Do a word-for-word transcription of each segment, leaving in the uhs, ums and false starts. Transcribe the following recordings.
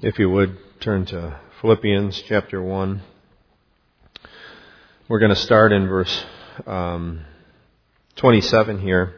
If you would, turn to Philippians chapter one. We're going to start in verse um, twenty-seven here.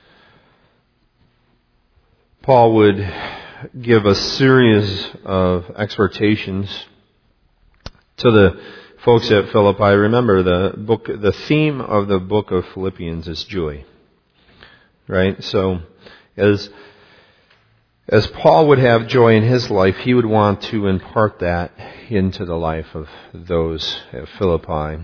Paul would give a series of exhortations to the folks at Philippi. Remember, the book, the theme of the book of Philippians is joy, right? So, as As Paul would have joy in his life, he would want to impart that into the life of those at Philippi.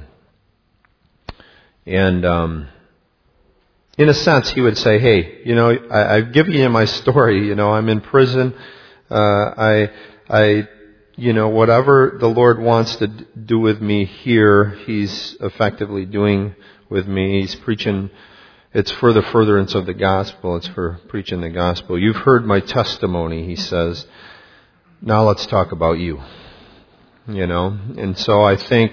And um, in a sense, he would say, hey, you know, I, I've given you my story. You know, I'm in prison. Uh, I, I, you know, whatever the Lord wants to do with me here, He's effectively doing with me. He's preaching. It's for the furtherance of the gospel. It's for preaching the gospel. You've heard my testimony, he says. Now let's talk about you. You know, and so I think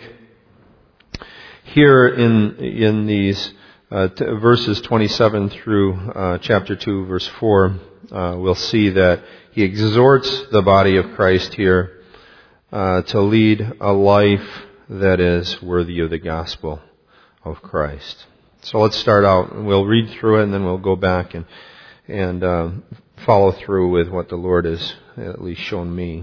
here in in these uh, t- verses twenty-seven through uh, chapter two, verse four, uh, we'll see that he exhorts the body of Christ here uh, to lead a life that is worthy of the gospel of Christ. So let's start out. We'll read through it, and then we'll go back and and uh, follow through with what the Lord has at least shown me.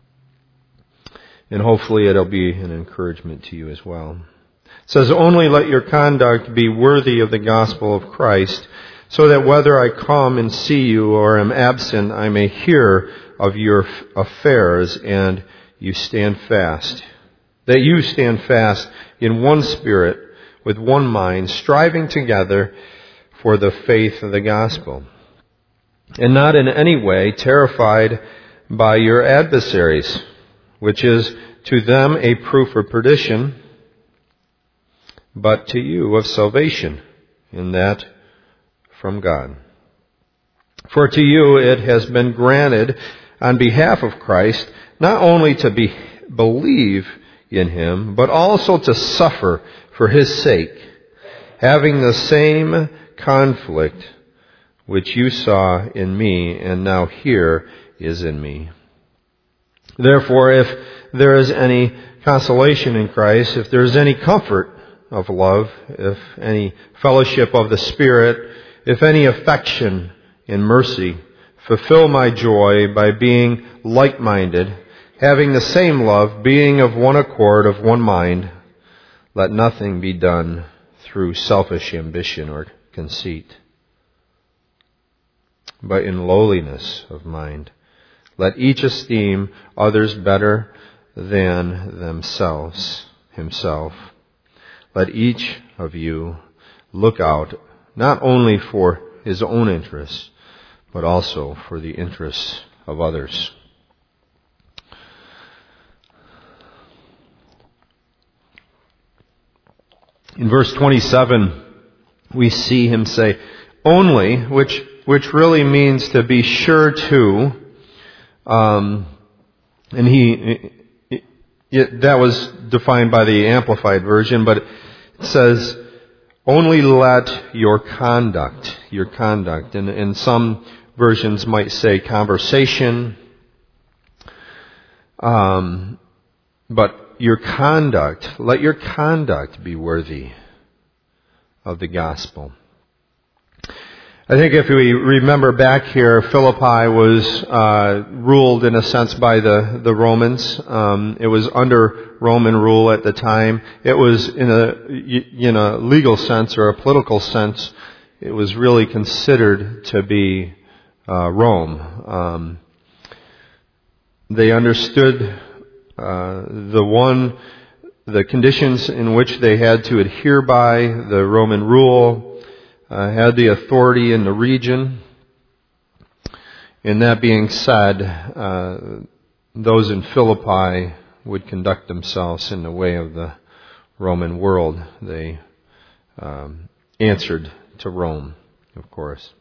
And hopefully it'll be an encouragement to you as well. It says, "Only let your conduct be worthy of the gospel of Christ, so that whether I come and see you or am absent, I may hear of your affairs, and you stand fast. That you stand fast in one spirit, with one mind, striving together for the faith of the gospel, and not in any way terrified by your adversaries, which is to them a proof of perdition, but to you of salvation, in that from God. For to you it has been granted on behalf of Christ not only to be, believe in Him, but also to suffer for His sake, having the same conflict which you saw in me and now here is in me. Therefore, if there is any consolation in Christ, if there is any comfort of love, if any fellowship of the Spirit, if any affection in mercy, fulfill my joy by being like-minded, having the same love, being of one accord, of one mind. Let nothing be done through selfish ambition or conceit, but in lowliness of mind. Let each esteem others better than themselves, himself. Let each of you look out not only for his own interests, but also for the interests of others." In verse twenty-seven, we see him say, "only," which which really means to be sure to. Um, and he it, it, that was defined by the Amplified Version, but it says, "Only let your conduct, your conduct," and, and some versions might say conversation, um, but your conduct, let your conduct be worthy of the gospel. I think if we remember back here, Philippi was uh, ruled in a sense by the, the Romans. Um, it was under Roman rule at the time. It was in a, in a legal sense or a political sense, it was really considered to be uh, Rome. Um, they understood Uh, the one, the conditions in which they had to adhere by, the Roman rule, uh, had the authority in the region. And that being said, uh, those in Philippi would conduct themselves in the way of the Roman world. They um, answered to Rome, of course.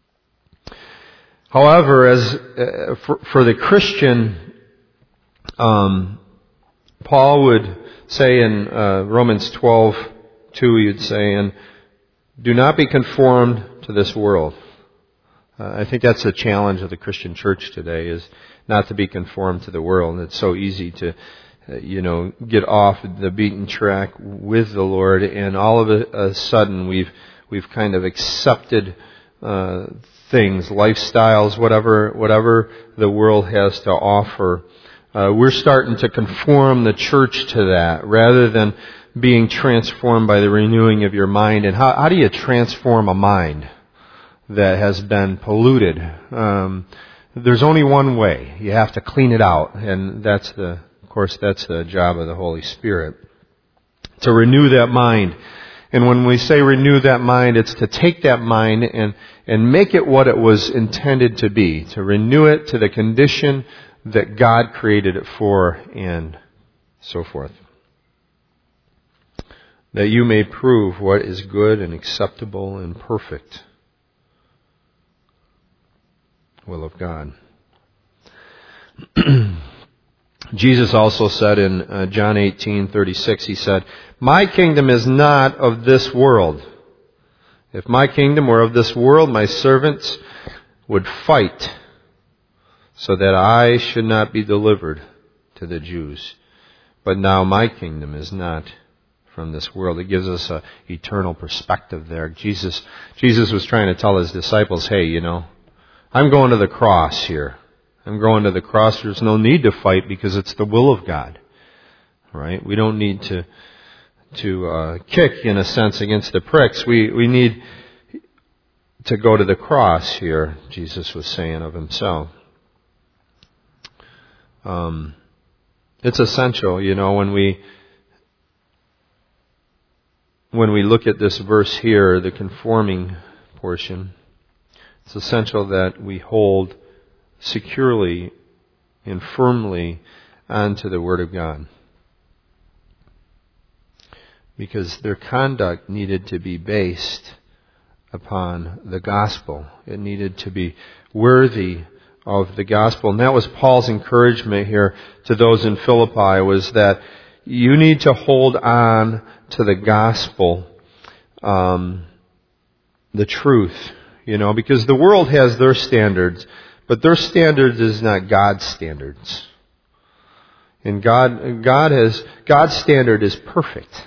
However, as uh, for, for the Christian, Um, Paul would say in uh, Romans twelve two, he'd say, "And do not be conformed to this world." Uh, I think that's the challenge of the Christian church today, is not to be conformed to the world. It's so easy to, uh, you know, get off the beaten track with the Lord, and all of a, a sudden we've we've kind of accepted uh, things, lifestyles, whatever whatever the world has to offer. Uh, we're starting to conform the church to that, rather than being transformed by the renewing of your mind. And how, how do you transform a mind that has been polluted? Um, there's only one way. You have to clean it out, and that's the, of course, that's the job of the Holy Spirit, to renew that mind. And when we say renew that mind, it's to take that mind and and make it what it was intended to be, to renew it to the condition that God created it for, and so forth. That you may prove what is good and acceptable and perfect will of God. Jesus also said in uh, John eighteen thirty-six, He said, "My kingdom is not of this world. If my kingdom were of this world, my servants would fight so that I should not be delivered to the Jews. But now my kingdom is not from this world." It gives us an eternal perspective there. Jesus, Jesus was trying to tell His disciples, hey, you know, I'm going to the cross here. I'm going to the cross. There's no need to fight because it's the will of God. Right? We don't need to to uh, kick, in a sense, against the pricks. We we need to go to the cross here, Jesus was saying of Himself. Um, it's essential, you know, when we when we look at this verse here, the conforming portion, it's essential that we hold securely and firmly onto the Word of God. Because their conduct needed to be based upon the gospel. It needed to be worthy of the gospel. And that was Paul's encouragement here to those in Philippi, was that you need to hold on to the gospel, um, the truth, you know, because the world has their standards, but their standards is not God's standards. And God, God has, God's standard is perfect.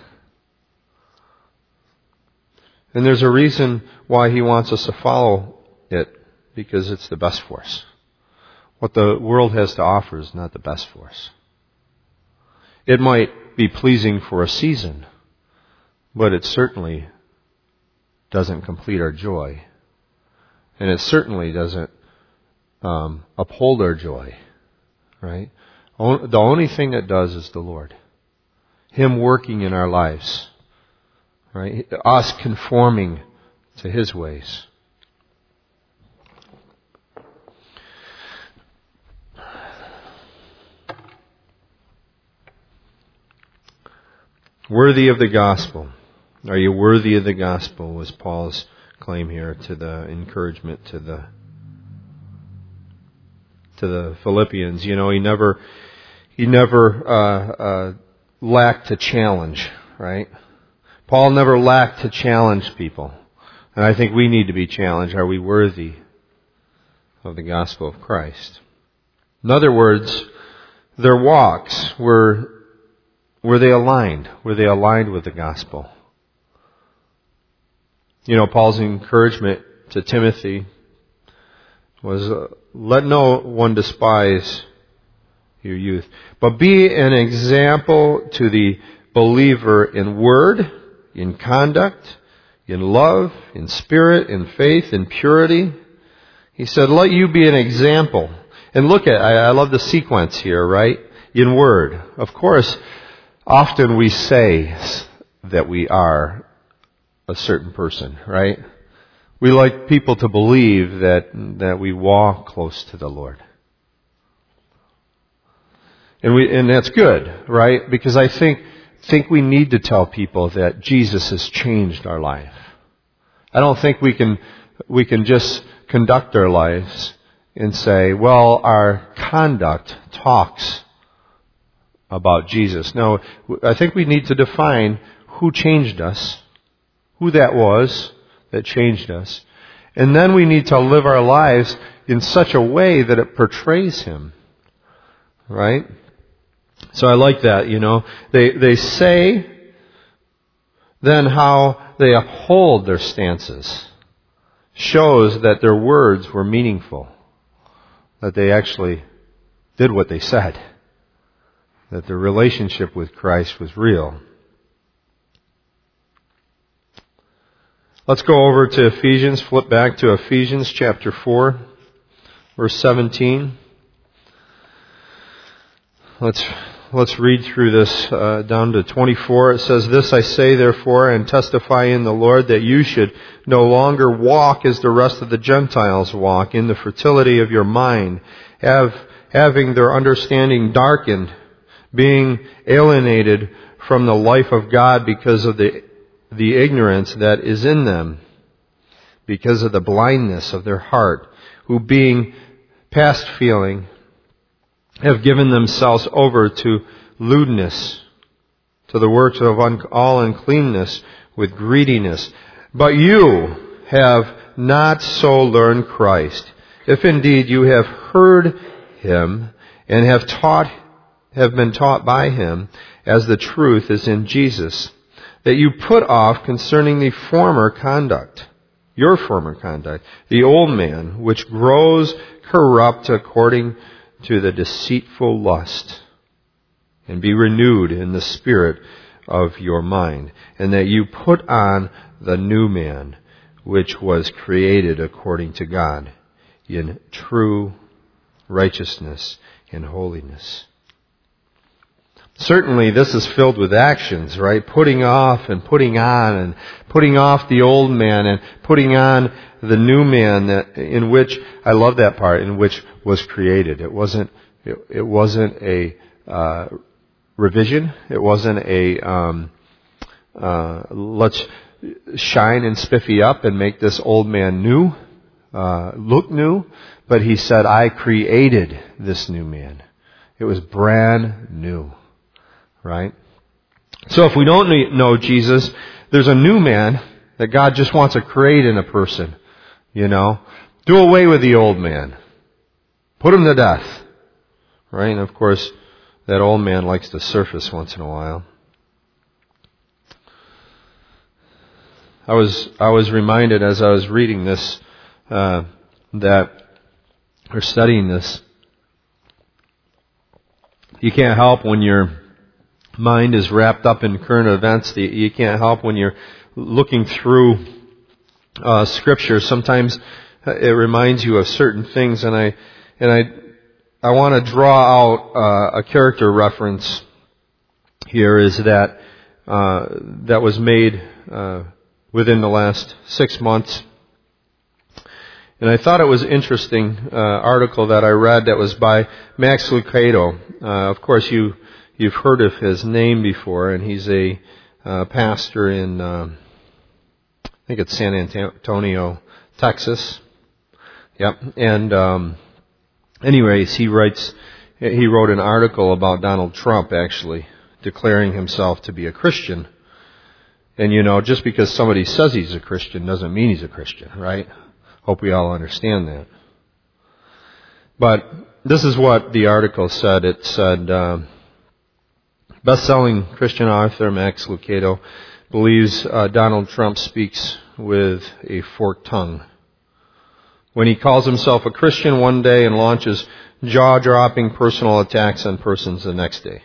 And there's a reason why He wants us to follow it, because it's the best for us. What the world has to offer is not the best for us. It might be pleasing for a season, but it certainly doesn't complete our joy. And it certainly doesn't um, uphold our joy, right? The only thing that does is the Lord. Him working in our lives, right? Us conforming to His ways. Worthy of the gospel. Are you worthy of the gospel, was Paul's claim here, to the encouragement to the to the Philippians. You know, he never he never uh, uh, lacked to challenge, right? Paul never lacked to challenge people. And I think we need to be challenged. Are we worthy of the gospel of Christ? In other words, their walks were Were they aligned? Were they aligned with the gospel? You know, Paul's encouragement to Timothy was, uh, let no one despise your youth, but be an example to the believer in word, in conduct, in love, in spirit, in faith, in purity. He said, let you be an example. And look at, I, I love the sequence here, right? In word. Of course, often we say that we are a certain person, right? We like people to believe that that we walk close to the Lord. And we and that's good, right? Because I think think we need to tell people that Jesus has changed our life. I don't think we can we can just conduct our lives and say, well, our conduct talks about Jesus. No, I think we need to define who changed us, who that was that changed us, And then we need to live our lives in such a way that it portrays Him. Right? So I like that, you know. They they say then how they uphold their stances shows that their words were meaningful. That they actually did what they said. That their relationship with Christ was real. Let's go over to Ephesians, flip back to Ephesians chapter four, verse seventeen. Let's let's read through this uh, down to twenty-four. It says, "This I say, therefore, and testify in the Lord, that you should no longer walk as the rest of the Gentiles walk, in the fertility of your mind, have having their understanding darkened, being alienated from the life of God because of the the ignorance that is in them, because of the blindness of their heart, who being past feeling, have given themselves over to lewdness, to the works of un- all uncleanness with greediness. But you have not so learned Christ, if indeed you have heard Him and have taught, have been taught by Him, as the truth is in Jesus, that you put off concerning the former conduct, your former conduct, the old man, which grows corrupt according to the deceitful lust, and be renewed in the spirit of your mind, and that you put on the new man, which was created according to God, in true righteousness and holiness." Certainly this is filled with actions, right? Putting off and putting on, and putting off the old man and putting on the new man, that in which, I love that part, in which was created. It wasn't, it, it wasn't a uh, revision. It wasn't a, um, uh, let's shine and spiffy up and make this old man new, uh, look new. But He said, I created this new man. It was brand new. Right? So if we don't know Jesus, there's a new man that God just wants to create in a person. You know? Do away with the old man. Put him to death. Right? And of course, that old man likes to surface once in a while. I was I was reminded as I was reading this, uh, that, or studying this, you can't help when you're mind is wrapped up in current events. You can't help when you're looking through uh, Scripture. Sometimes it reminds you of certain things, and I and I I want to draw out uh, a character reference here. Is that uh, that was made uh, within the last six months, and I thought it was an interesting uh, article that I read that was by Max Lucado. Uh, of course, you. You've heard of his name before, and he's a uh, pastor in, uh, I think it's San Antonio, Texas. Yep. And um, anyways, he writes, he wrote an article about Donald Trump actually declaring himself to be a Christian. And you know, just because somebody says he's a Christian doesn't mean he's a Christian, right? Hope we all understand that. But this is what the article said. It said, Uh, best-selling Christian author Max Lucado believes uh, Donald Trump speaks with a forked tongue when he calls himself a Christian one day and launches jaw-dropping personal attacks on persons the next day.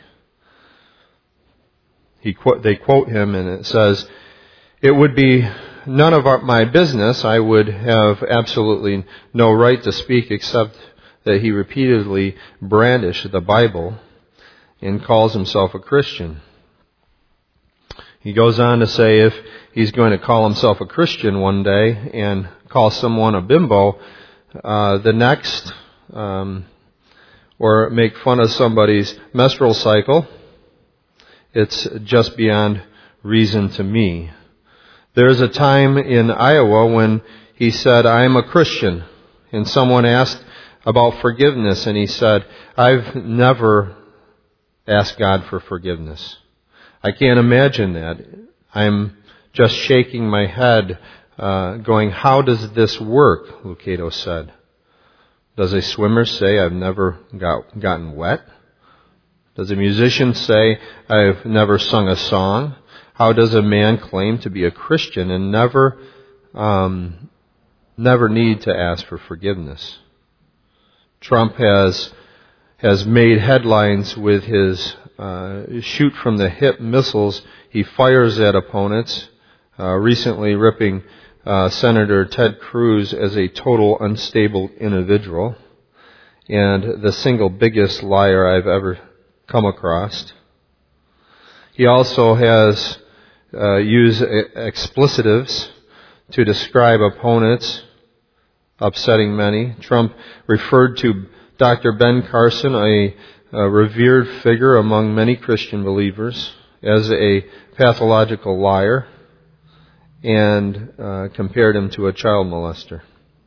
He qu- they quote him, and it says, "It would be none of our, my business. I would have absolutely no right to speak except that he repeatedly brandished the Bible and calls himself a Christian." He goes on to say if he's going to call himself a Christian one day and call someone a bimbo uh, the next, um, or make fun of somebody's menstrual cycle, it's just beyond reason to me. There's a time in Iowa when he said, "I am a Christian," and someone asked about forgiveness, and he said, "I've never ask God for forgiveness." I can't imagine that. I'm just shaking my head uh, going, how does this work? Lucado said. Does a swimmer say, I've never got, gotten wet? Does a musician say, I've never sung a song? How does a man claim to be a Christian and never, um, never need to ask for forgiveness? Trump has has made headlines with his uh, shoot from the hip missiles he fires at opponents, uh, recently ripping uh, Senator Ted Cruz as a total unstable individual and the single biggest liar I've ever come across. He also has uh, used explicitives to describe opponents, upsetting many. Trump referred to Doctor Ben Carson, a, a revered figure among many Christian believers, as a pathological liar, and uh, compared him to a child molester.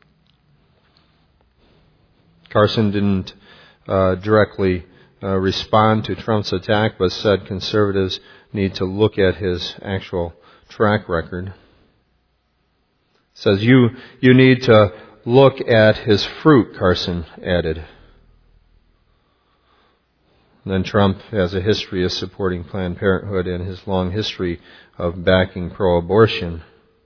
Carson didn't uh, directly uh, respond to Trump's attack, but said conservatives need to look at his actual track record. Says, you, you need to look at his fruit, Carson added. And then Trump has a history of supporting Planned Parenthood and his long history of backing pro-abortion,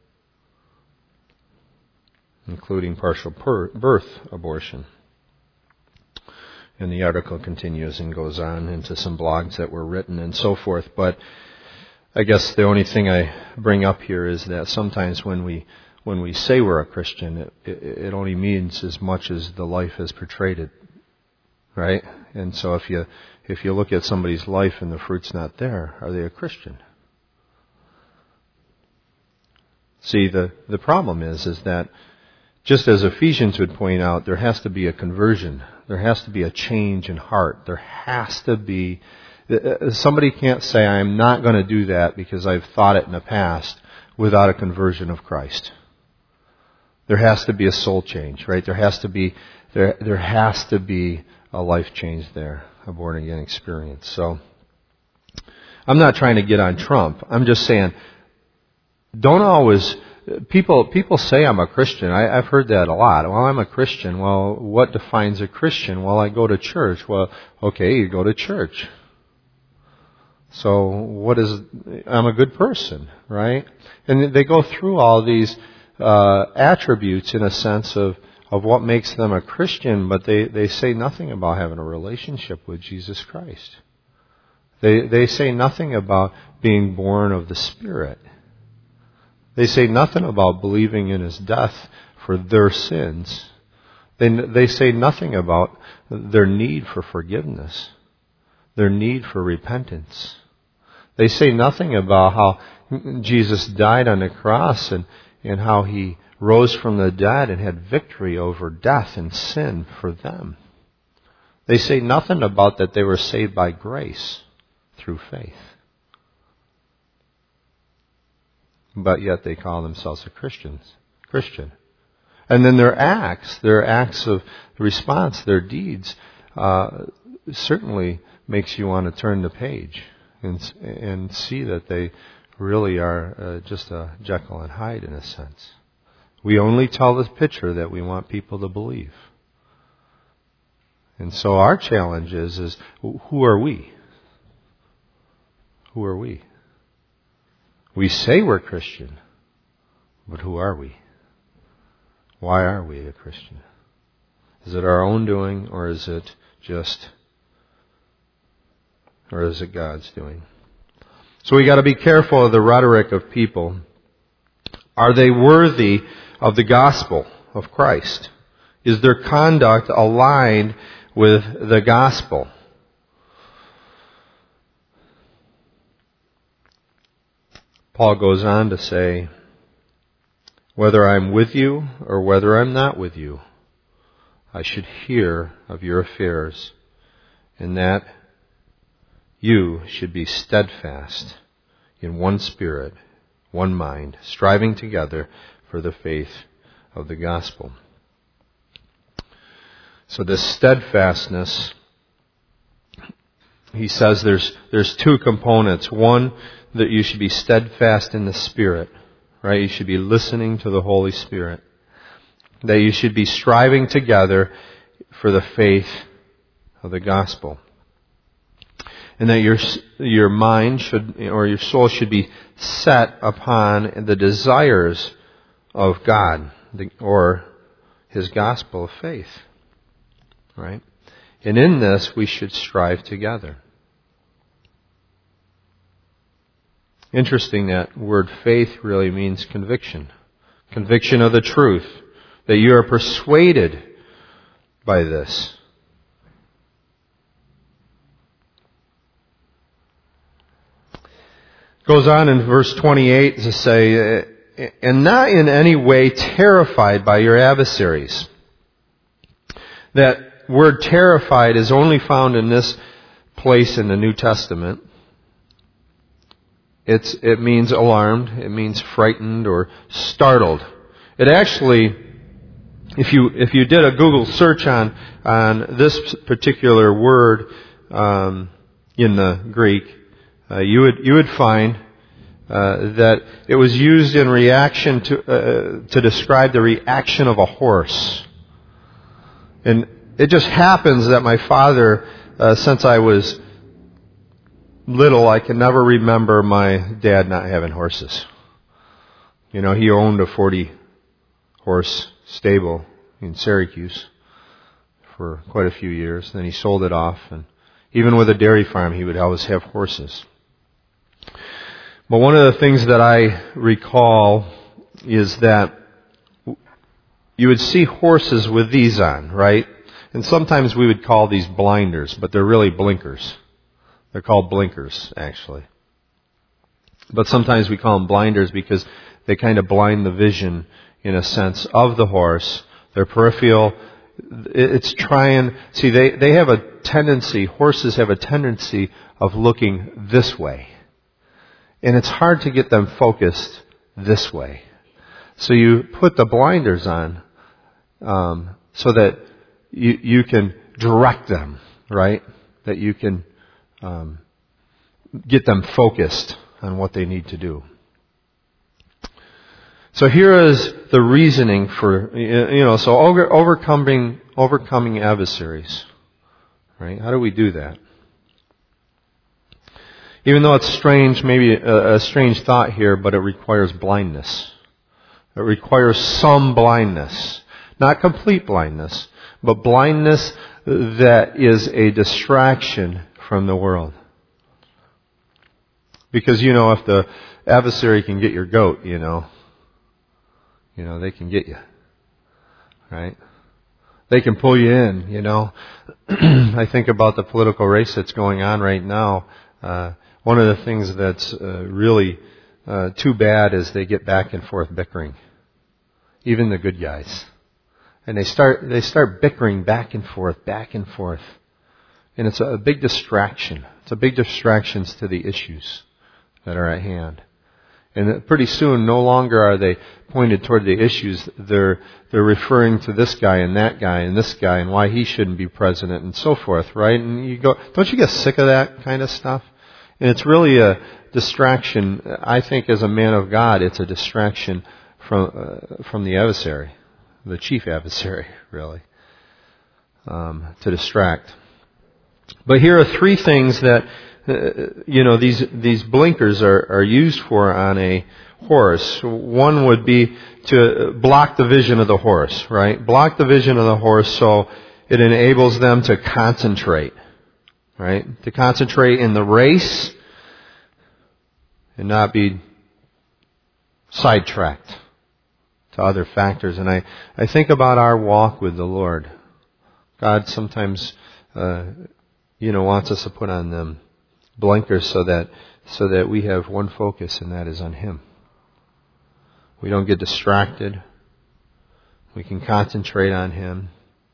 including partial per- birth abortion. And the article continues and goes on into some blogs that were written and so forth. But I guess the only thing I bring up here is that sometimes when we when we say we're a Christian, it, it, it only means as much as the life has portrayed it, right? And so if you if you look at somebody's life and the fruit's not there, are they a Christian? See, the, the problem is is that just as Ephesians would point out, there has to be a conversion. There has to be a change in heart. There has to be... Somebody can't say, I'm not going to do that because I've thought it in the past, without a conversion of Christ. There has to be a soul change, right? There has to be there there has to be a life change there, a born again experience. So I'm not trying to get on Trump. I'm just saying, don't always... People people say I'm a Christian. I, I've heard that a lot. Well, I'm a Christian. Well, what defines a Christian? Well, I go to church. Well, okay, you go to church. So what is, I'm a good person, right? And they go through all these uh, attributes in a sense of, of what makes them a Christian, but they, they say nothing about having a relationship with Jesus Christ. They they say nothing about being born of the Spirit. They say nothing about believing in His death for their sins. They they say nothing about their need for forgiveness, their need for repentance. They say nothing about how Jesus died on the cross and, and how He rose from the dead and had victory over death and sin for them. They say nothing about that they were saved by grace through faith. But yet they call themselves a Christians, Christian. And then their acts, their acts of response, their deeds, uh, certainly makes you want to turn the page and and see that they really are uh, just a Jekyll and Hyde in a sense. We only tell the picture that we want people to believe. And so our challenge is, is who are we? Who are we? We say we're Christian, but who are we? Why are we a Christian? Is it our own doing, or is it just, or is it God's doing? So we got to be careful of the rhetoric of people. Are they worthy of the gospel of Christ? Is their conduct aligned with the gospel? Paul goes on to say, whether I'm with you or whether I'm not with you, I should hear of your affairs, and that you should be steadfast in one spirit, one mind, striving together for the faith of the gospel. So this steadfastness, he says there's there's two components. One, that you should be steadfast in the Spirit, right? You should be listening to the Holy Spirit. That you should be striving together for the faith of the gospel. And that your your mind should, or your soul should be set upon the desires of God, the, or His gospel of faith. Right? And in this, we should strive together. Interesting, that word faith really means conviction. Conviction of the truth. That you are persuaded by this. Goes on in verse twenty-eight to say, and not in any way terrified by your adversaries. That word terrified is only found in this place in the New Testament. It's, it means alarmed, it means frightened or startled. It actually, if you if you did a Google search on on this particular word um, in the Greek, uh, you would you would find uh, that it was used in reaction to uh, to describe the reaction of a horse. And it just happens that my father, uh, since I was little, I can never remember my dad not having horses. You know, he owned a forty horse stable in Syracuse for quite a few years. Then he sold it off, and even with a dairy farm, he would always have horses. But one of the things that I recall is that you would see horses with these on, right? And sometimes we would call these blinders, but they're really blinkers. They're called blinkers, actually. But sometimes we call them blinders because they kind of blind the vision, in a sense, of the horse. Their peripheral, it's trying, see, they, they have a tendency, horses have a tendency of looking this way. And it's hard to get them focused this way. So you put the blinders on um, so that you, you can direct them, right? That you can um, get them focused on what they need to do. So here is the reasoning for, you know, so over, overcoming overcoming adversaries, right? How do we do that? Even though it's strange, maybe a, a strange thought here, but it requires blindness. It requires some blindness. Not complete blindness, but blindness that is a distraction from the world. Because, you know, if the adversary can get your goat, you know, you know, they can get you. Right? They can pull you in, you know. I think about the political race that's going on right now. Uh, one of the things that's uh, really uh, too bad is they get back and forth bickering. Even the good guys. And they start they start bickering back and forth, back and forth. And it's a big distraction. It's a big distraction to the issues that are at hand. And pretty soon, no longer are they pointed toward the issues. They're they're referring to this guy and that guy and this guy and why he shouldn't be president and so forth, right? And you go, don't you get sick of that kind of stuff? And it's really a distraction. I think as a man of God, it's a distraction from uh, from the adversary, the chief adversary, really, um, to distract. But here are three things that uh, you know these these blinkers are, are used for on a horse. One would be to block the vision of the horse, right? Block the vision of the horse so it enables them to concentrate, right? To concentrate in the race and not be sidetracked to other factors. And I, I think about our walk with the Lord. God sometimes, uh, you know, wants us to put on them blinkers so that so that we have one focus, and that is on Him. We don't get distracted. We can concentrate on Him.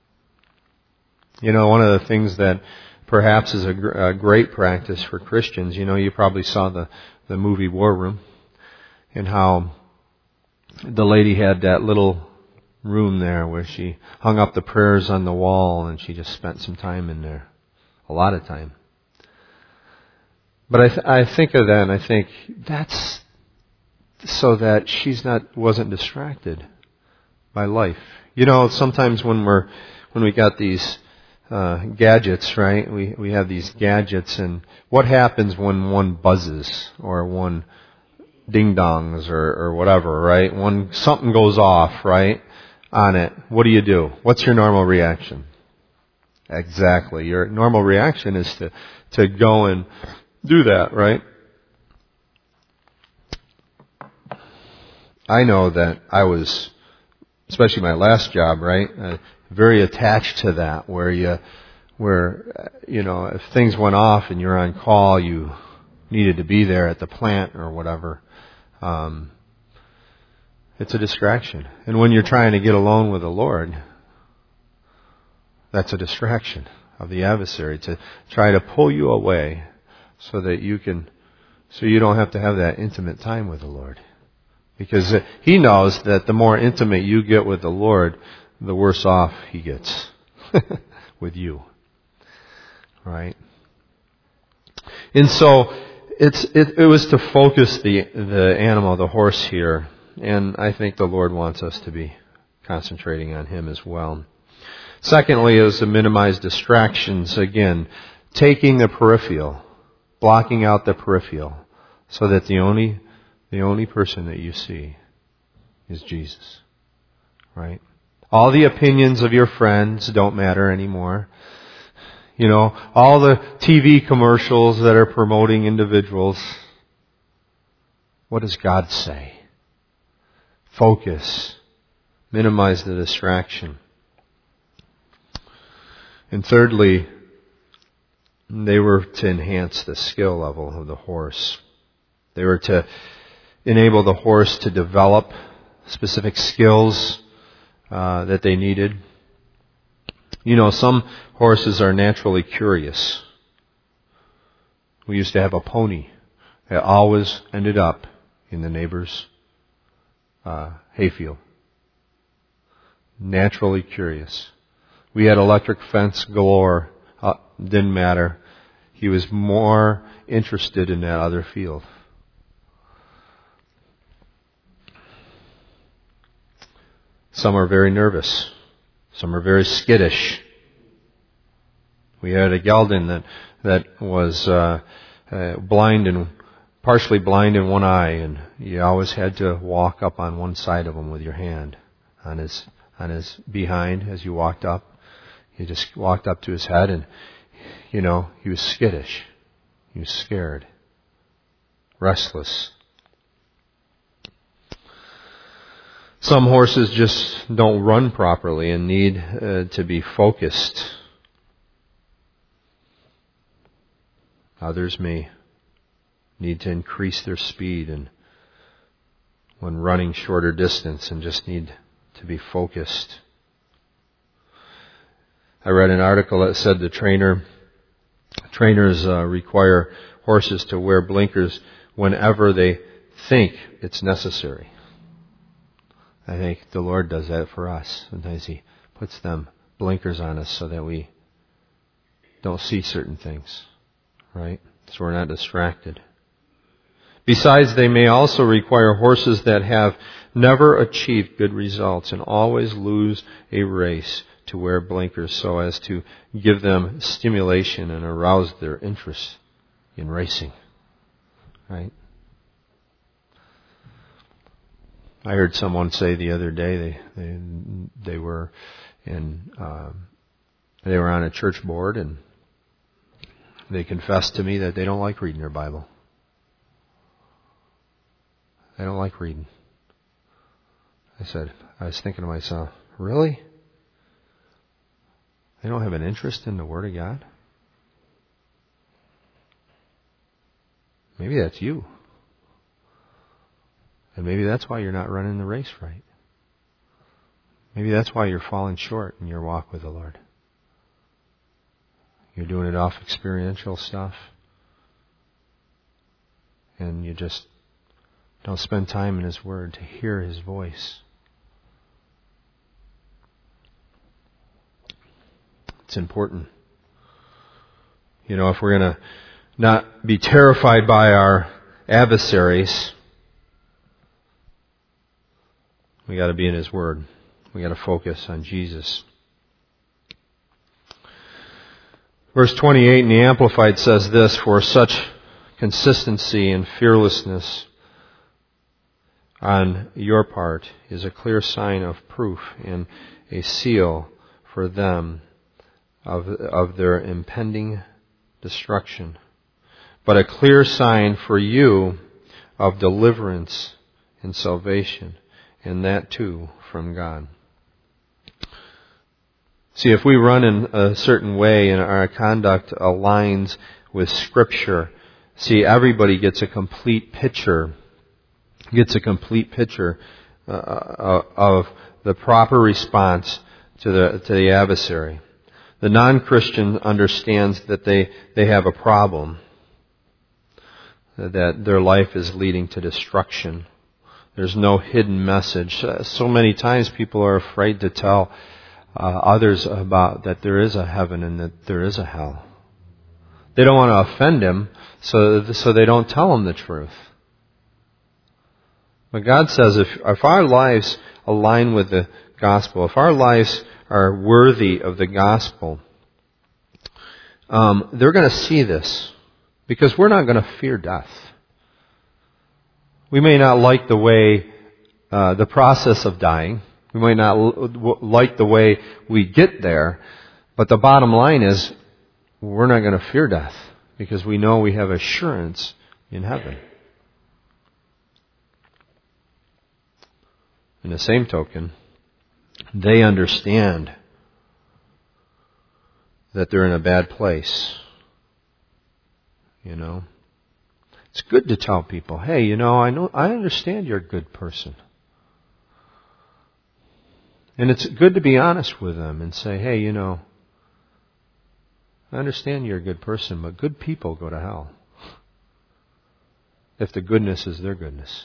You know, one of the things that perhaps is a, gr- a great practice for Christians, you know, you probably saw the, the movie War Room, and how the lady had that little room there where she hung up the prayers on the wall, and she just spent some time in there. A lot of time. But I, th- I think of that and I think, that's so that she's not wasn't distracted by life. You know, sometimes when we're when we got these uh, gadgets, right? We we have these gadgets, and what happens when one buzzes or one ding dongs or, or whatever, right? When something goes off, right, on it, what do you do? What's your normal reaction? Exactly. Your normal reaction is to to go and do that, right? I know that I was, especially my last job, right, uh, very attached to that, where you, where, you know, if things went off and you're on call, you needed to be there at the plant or whatever. Um, it's a distraction. And when you're trying to get alone with the Lord, that's a distraction of the adversary to try to pull you away so that you can, so you don't have to have that intimate time with the Lord. Because He knows that the more intimate you get with the Lord, the worse off He gets with you. Right? And so it's it, it was to focus the the animal, the horse here, and I think the Lord wants us to be concentrating on Him as well. Secondly, is to minimize distractions. Again, taking the peripheral, blocking out the peripheral, so that the only The only person that you see is Jesus. Right? All the opinions of your friends don't matter anymore. You know, all the T V commercials that are promoting individuals. What does God say? Focus. Minimize the distraction. And thirdly, they were to enhance the skill level of the horse. They were to enable the horse to develop specific skills uh, that they needed. You know, some horses are naturally curious. We used to have a pony that always ended up in the neighbor's uh, hayfield. Naturally curious. We had electric fence galore. Uh, didn't matter. He was more interested in that other field. Some are very nervous. Some are very skittish. We had a gelding that that was uh, uh, blind and partially blind in one eye, and you always had to walk up on one side of him with your hand on his on his behind as you walked up. You just walked up to his head, and you know he was skittish. He was scared, restless. Some horses just don't run properly and need uh, to be focused. Others may need to increase their speed and when running shorter distance and just need to be focused. I read an article that said the trainer trainers uh, require horses to wear blinkers whenever they think it's necessary. I think the Lord does that for us. Sometimes He puts them blinkers on us so that we don't see certain things, right? So we're not distracted. Besides, they may also require horses that have never achieved good results and always lose a race to wear blinkers so as to give them stimulation and arouse their interest in racing, right? I heard someone say the other day they they, they were in um, they were on a church board and they confessed to me that they don't like reading their Bible. They don't like reading. I said, I was thinking to myself, really? They don't have an interest in the Word of God? Maybe that's you. And maybe that's why you're not running the race right. Maybe that's why you're falling short in your walk with the Lord. You're doing it off experiential stuff. And you just don't spend time in His Word to hear His voice. It's important. You know, if we're going to not be terrified by our adversaries, We got to be in His Word. We got to focus on Jesus. Verse twenty-eight in the Amplified says this, "For such consistency and fearlessness on your part is a clear sign of proof and a seal for them of, of their impending destruction, but a clear sign for you of deliverance and salvation, and that too from God." See, if we run in a certain way and our conduct aligns with Scripture, see, everybody gets a complete picture, gets a complete picture uh, of the proper response to the to the adversary. The non-Christian understands that they, they have a problem, that their life is leading to destruction. There's no hidden message. So many times people are afraid to tell uh, others about that there is a heaven and that there is a hell. They don't want to offend him, so so they don't tell him the truth. But God says if, if our lives align with the gospel, if our lives are worthy of the gospel, um, they're going to see this, because we're not going to fear death. We may not like the way, uh, the process of dying. We might not l- like the way we get there, but the bottom line is we're not going to fear death, because we know we have assurance in heaven. In the same token, they understand that they're in a bad place. You know, it's good to tell people, hey, you know, I know, I understand you're a good person. And it's good to be honest with them and say, hey, you know, I understand you're a good person, but good people go to hell if the goodness is their goodness.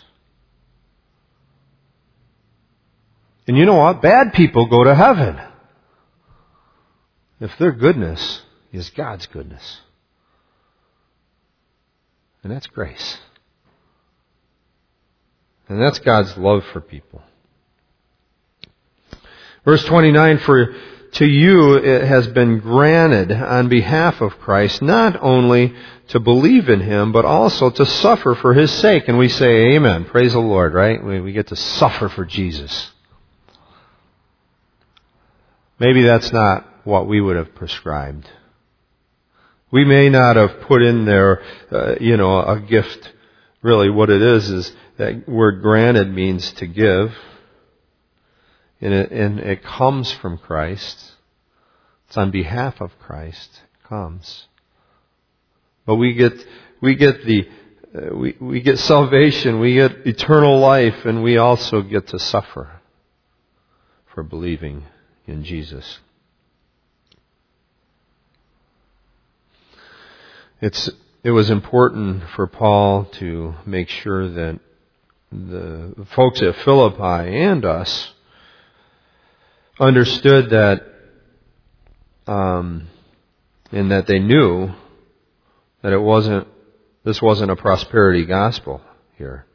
And you know what? Bad people go to heaven if their goodness is God's goodness. And that's grace. And that's God's love for people. Verse twenty-nine, "For to you it has been granted on behalf of Christ not only to believe in Him, but also to suffer for His sake." And we say, amen. Praise the Lord, right? We, we get to suffer for Jesus. Maybe that's not what we would have prescribed. We may not have put in there, uh, you know, a gift. Really what it is, is that word granted means to give. And it, and it comes from Christ. It's on behalf of Christ. It comes. But we get, we get the, uh, we, we get salvation, we get eternal life, and we also get to suffer for believing in Jesus. It's, it was important for Paul to make sure that the folks at Philippi and us understood that, um, and that they knew that it wasn't, this wasn't a prosperity gospel here.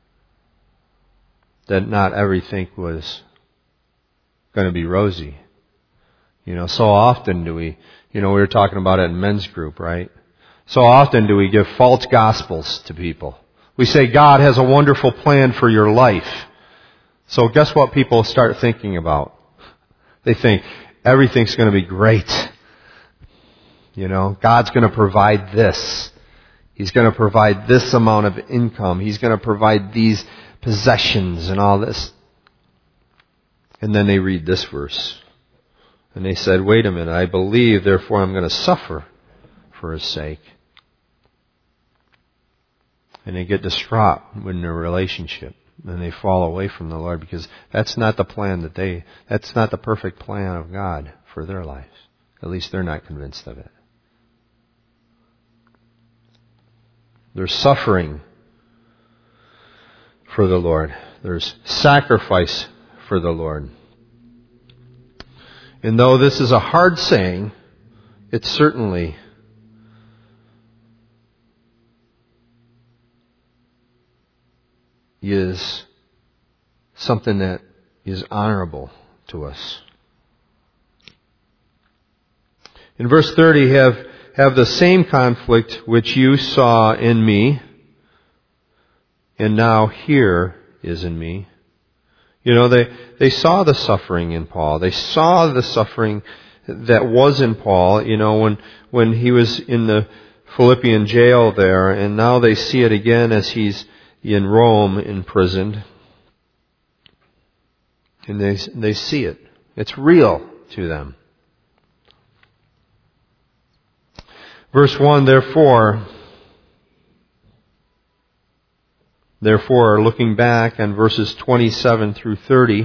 That not everything was going to be rosy. You know, so often do we, you know, we were talking about it in men's group, right? So often do we give false gospels to people. We say God has a wonderful plan for your life. So guess what people start thinking about? They think everything's going to be great. You know, God's going to provide this. He's going to provide this amount of income. He's going to provide these possessions and all this. And then they read this verse. And they said, wait a minute, I believe, therefore I'm going to suffer for His sake. And they get distraught in their relationship. And they fall away from the Lord, because that's not the plan that they, that's not the perfect plan of God for their lives. At least they're not convinced of it. There's suffering for the Lord. There's sacrifice for the Lord. And though this is a hard saying, it certainly is something that is honorable to us. In verse thirty, have, have the same conflict which you saw in me, and now here is in me. You know, they, they saw the suffering in Paul. They saw the suffering that was in Paul, you know, when, when he was in the Philippian jail there, and now they see it again as he's in Rome imprisoned. And they, they see it. It's real to them. Verse one, therefore, therefore, looking back on verses twenty-seven through thirty,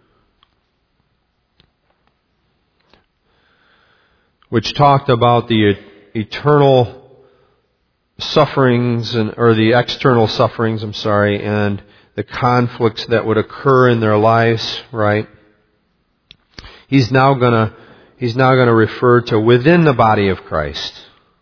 which talked about the eternal sufferings and, or the external sufferings, I'm sorry, and the conflicts that would occur in their lives, right? He's now gonna, he's now gonna refer to within the body of Christ.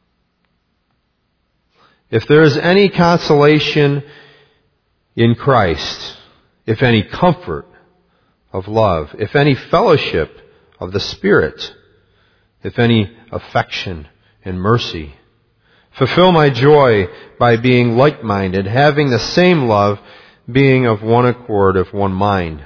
If there is any consolation in Christ, if any comfort of love, if any fellowship of the Spirit, if any affection and mercy, fulfill my joy by being like-minded, having the same love, being of one accord, of one mind.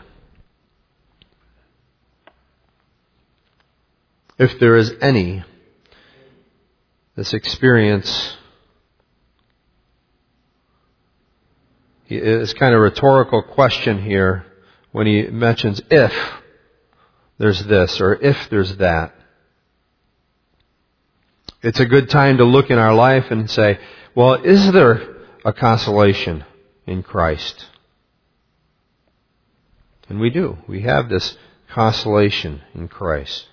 If there is any, this experience is kind of a rhetorical question here when he mentions if there's this or if there's that. It's a good time to look in our life and say, well, is there a consolation in Christ? And we do. We have this consolation in Christ.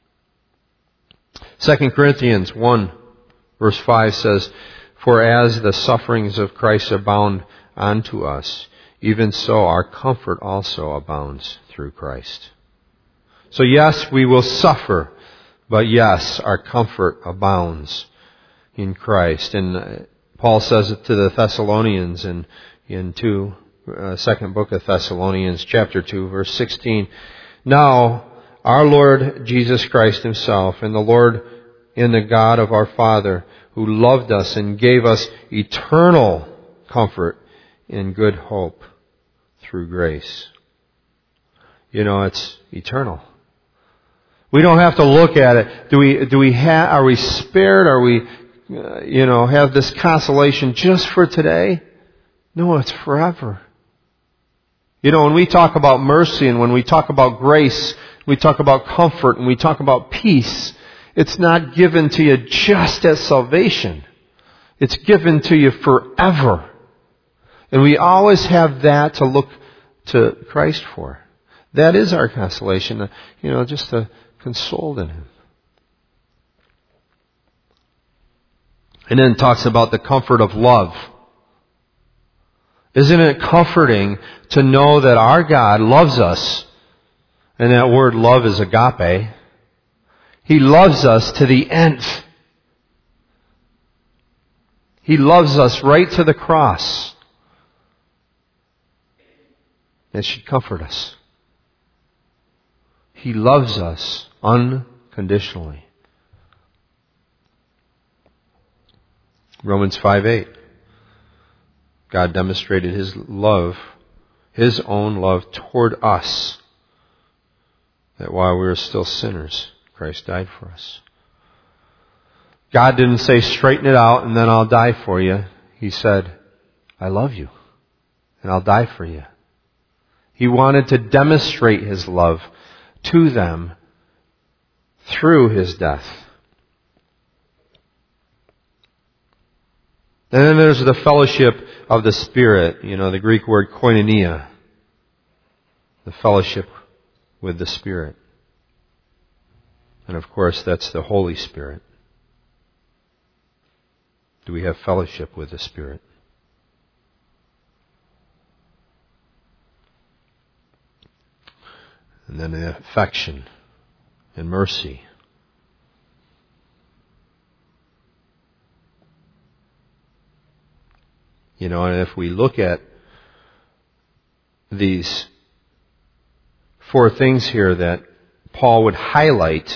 Second Corinthians one verse five says, for as the sufferings of Christ abound unto us, even so our comfort also abounds through Christ. So yes, we will suffer, but yes, our comfort abounds in Christ. And Paul says it to the Thessalonians in, in two, uh, second book of Thessalonians, chapter two, verse sixteen. Now, our Lord Jesus Christ Himself and the Lord and the God of our Father, who loved us and gave us eternal comfort in good hope through grace. You know, it's eternal. We don't have to look at it. Do we, do we have, are we spared? Are we, uh, you know, have this consolation just for today? No, it's forever. You know, when we talk about mercy and when we talk about grace, we talk about comfort and we talk about peace, it's not given to you just at salvation. It's given to you forever. And we always have that to look to Christ for. That is our consolation, you know, just to console in Him. And then it talks about the comfort of love. Isn't it comforting to know that our God loves us? And that word love is agape. He loves us to the nth. He loves us right to the cross. It should comfort us. He loves us unconditionally. Romans five eight. God demonstrated His love, His own love toward us, that while we were still sinners, Christ died for us. God didn't say, straighten it out and then I'll die for you. He said, I love you and I'll die for you. He wanted to demonstrate His love to them through His death. And then there's the fellowship of the Spirit, you know, the Greek word koinonia, the fellowship with the Spirit. And of course, that's the Holy Spirit. Do we have fellowship with the Spirit? And then the affection and mercy. You know, and if we look at these four things here that Paul would highlight.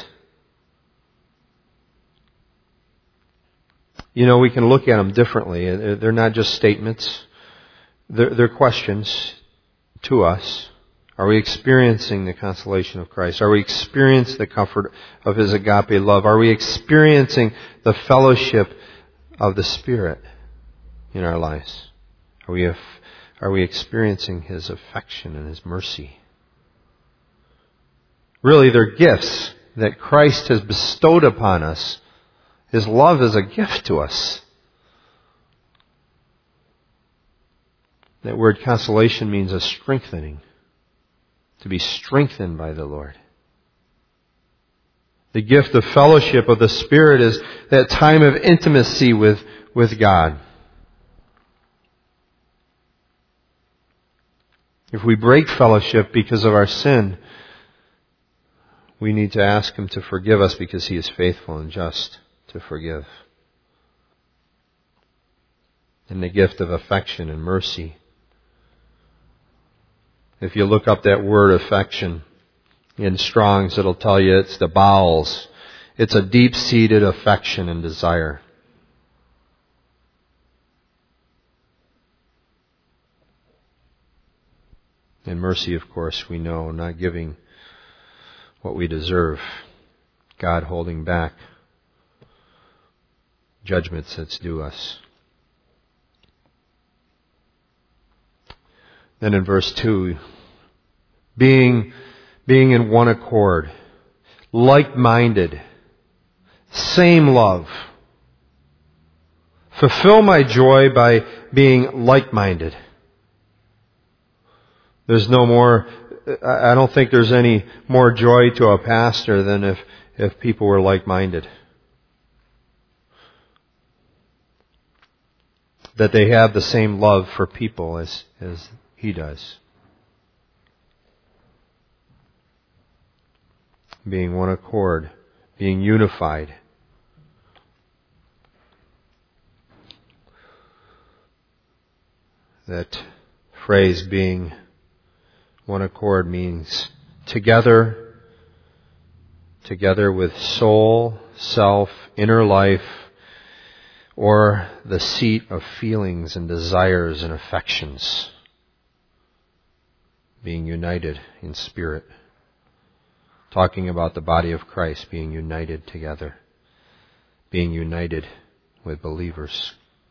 You know, we can look at them differently. They're not just statements. They're, they're questions to us. Are we experiencing the consolation of Christ? Are we experiencing the comfort of His agape love? Are we experiencing the fellowship of the Spirit in our lives? Are we, are we experiencing His affection and His mercy? Really, they're gifts that Christ has bestowed upon us. His love is a gift to us. That word consolation means a strengthening. To be strengthened by the Lord. The gift of fellowship of the Spirit is that time of intimacy with, with God. If we break fellowship because of our sin, we need to ask Him to forgive us because He is faithful and just to forgive. And the gift of affection and mercy. If you look up that word affection in Strong's, it'll tell you it's the bowels. It's a deep-seated affection and desire. And mercy, of course, we know, not giving what we deserve. God holding back judgments that's due us. Then in verse two, being, being in one accord, like-minded, same love. Fulfill my joy by being like-minded. There's no more, I don't think there's any more joy to a pastor than if, if people were like-minded. That they have the same love for people as, as he does. Being one accord, being unified. That phrase, being one accord, means together, together with soul, self, inner life, or the seat of feelings and desires and affections. Being united in spirit. Talking about the body of Christ being united together. Being united with believers.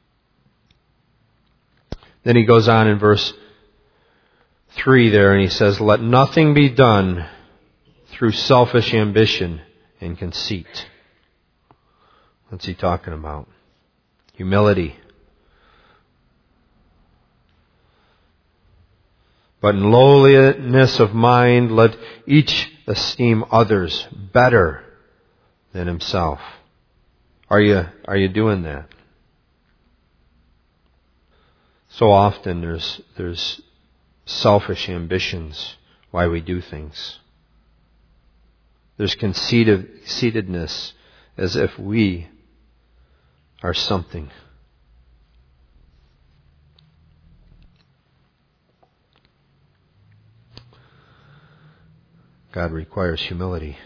Then he goes on in verse three there and he says, let nothing be done through selfish ambition and conceit. What's he talking about? Humility. But in lowliness of mind, let each esteem others better than himself. Are you, are you doing that? So often there's, there's selfish ambitions why we do things. There's conceited, conceitedness as if we are something. God requires humility.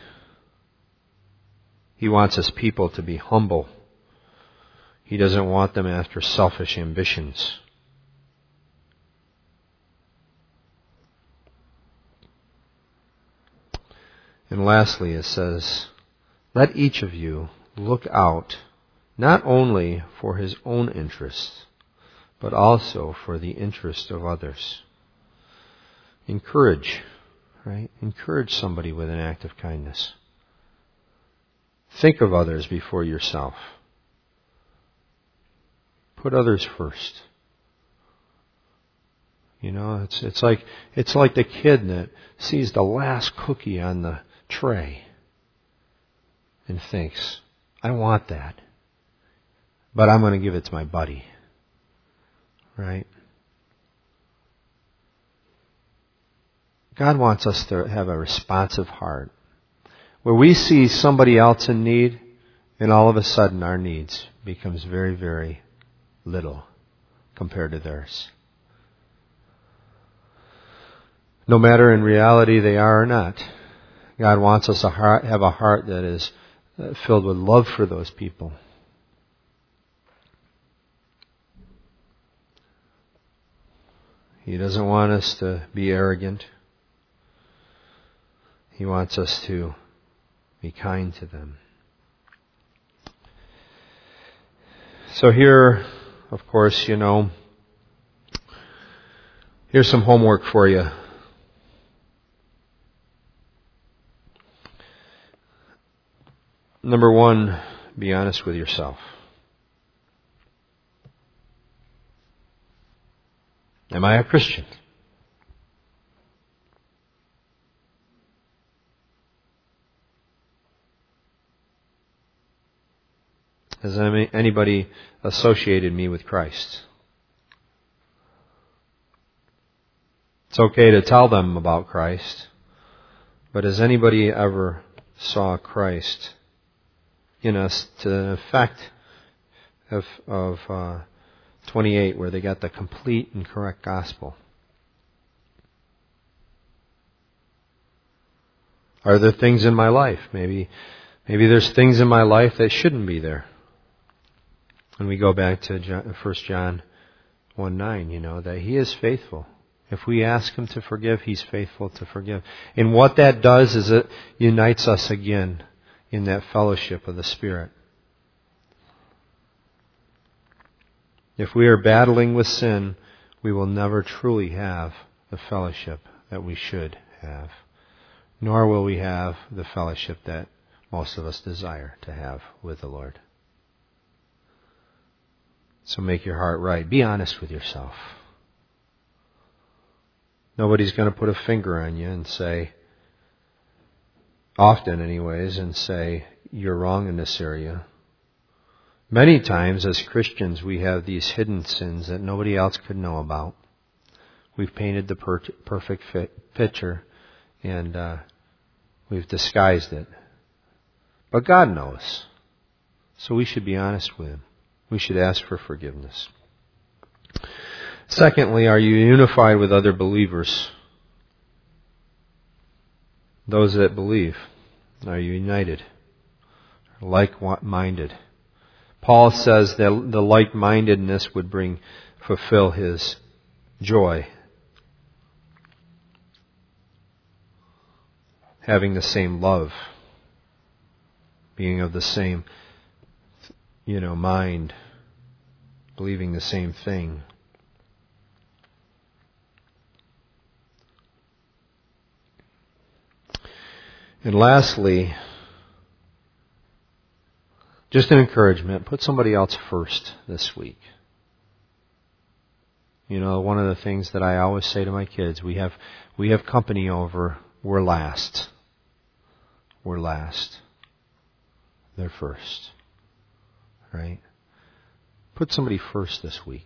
He wants His people to be humble. He doesn't want them after selfish ambitions. And lastly, it says, let each of you look out not only for his own interests, but also for the interest of others. Encourage, right? Encourage somebody with an act of kindness. Think of others before yourself. Put others first. You know, it's it's like it's like the kid that sees the last cookie on the tray and thinks, I want that, but I'm going to give it to my buddy. Right? God wants us to have a responsive heart where we see somebody else in need and all of a sudden our needs becomes very, very little compared to theirs. no matter in reality they are or not. God wants us to heart, have a heart that is filled with love for those people. He doesn't want us to be arrogant. He wants us to be kind to them. So here, of course, you know, here's some homework for you. Number one, be honest with yourself. Am I a Christian? Has anybody associated me with Christ? It's okay to tell them about Christ, but has anybody ever saw Christ in us to the effect of, of uh, twenty-eight, where they got the complete and correct gospel? Are there things in my life? Maybe, maybe there's things in my life that shouldn't be there. And we go back to First John one nine, you know, that He is faithful. If we ask Him to forgive, He's faithful to forgive. And what that does is it unites us again in that fellowship of the Spirit. If we are battling with sin, we will never truly have the fellowship that we should have. Nor will we have the fellowship that most of us desire to have with the Lord. So make your heart right. Be honest with yourself. Nobody's going to put a finger on you and say, often anyways, and say, you're wrong in this area. Many times as Christians we have these hidden sins that nobody else could know about. We've painted the per- perfect fit picture and uh, we've disguised it. But God knows. So we should be honest with Him. We should ask for forgiveness. Secondly, are you unified with other believers? Those that believe. Are you united? Like-minded? Paul says that the like-mindedness would bring, fulfill his joy. Having the same love. Being of the same, you know, mind. Believing the same thing. And lastly, just an encouragement, put somebody else first this week. You know, one of the things that I always say to my kids, we have we have company over, we're last. We're last. They're first. Right? Put somebody first this week.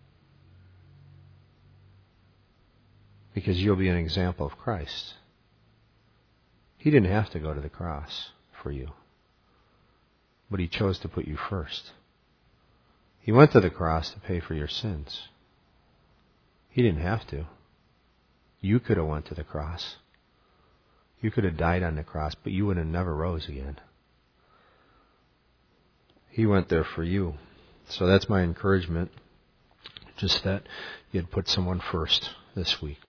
Because you'll be an example of Christ. He didn't have to go to the cross for you. But He chose to put you first. He went to the cross to pay for your sins. He didn't have to. You could have went to the cross. You could have died on the cross, but you would have never rose again. He went there for you. So that's my encouragement. Just that you'd put someone first this week.